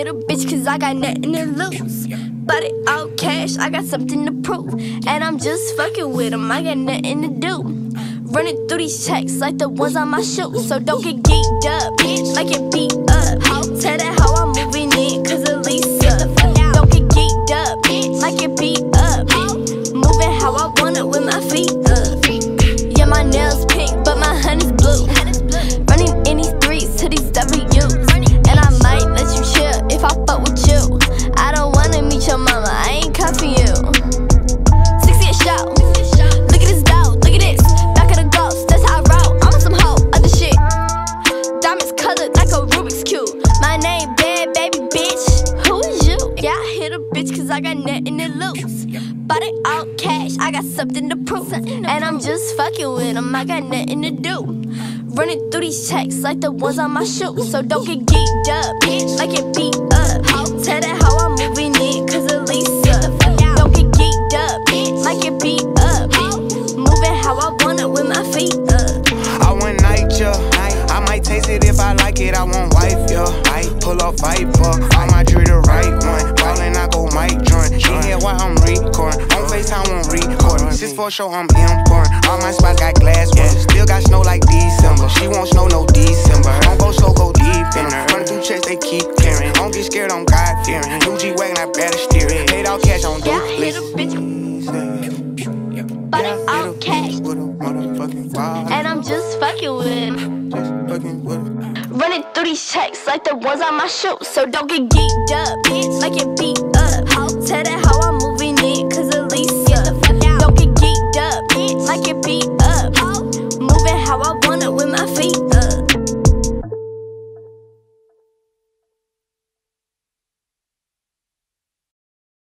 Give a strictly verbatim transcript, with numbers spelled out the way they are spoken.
hit a bitch cause I got nothing to lose. But it all cash, I got something to prove. And I'm just fucking with them, I got nothing to do. Running through these checks like the ones on my shoes. So don't get geeked up, bitch, like it beat up. Tell that how I'm moving in cause Elisa. Don't get geeked up, bitch, like it beat up. Moving how I want it with my feet up. Yeah, my nails pink, but my honey's blue. Running in these threes to these W's. And I might let you chill if I fuck with you. I don't wanna meet your mama, I ain't come for you. sixty a show. Look at this dough, look at this. Back of the ghost, that's how I roll. I'm on some hoe, other shit. Diamonds colored like a Rubik's Cube. My name bad, baby, bitch. Who is you? Yeah, I hit a bitch cause I got nothing to lose. But it all cash, I got something to prove. And I'm just fucking with them, I got nothing to do. Running through these checks like the ones on my shoes. So don't get geeked up, bitch, like it beat up. Tell that how I'm moving in cause Elisa. Don't get geeked up, bitch, like it beat up. Moving how I want it with my feet up. I want night, yeah. I might taste it if I like it, I want wife, yeah. I pull up Viper, all my jewelry the right one. Ballin', I go mic joint. She hear why I'm recording. On FaceTime, I'm recording. Six for show, I'm important. All my spots got glass ones. Still got snow like December. She won't snow no December. Don't go slow, go deep in her. Running through checks, they keep carrying. Don't get scared, I'm God fearing. New G wagon, I better steer it. Paid out cash on yeah, I hit a bitch. But it all cash. And I'm just fucking with him. Running through these checks like the ones on my shoes. So don't get geeked up, bitch, like it beat up.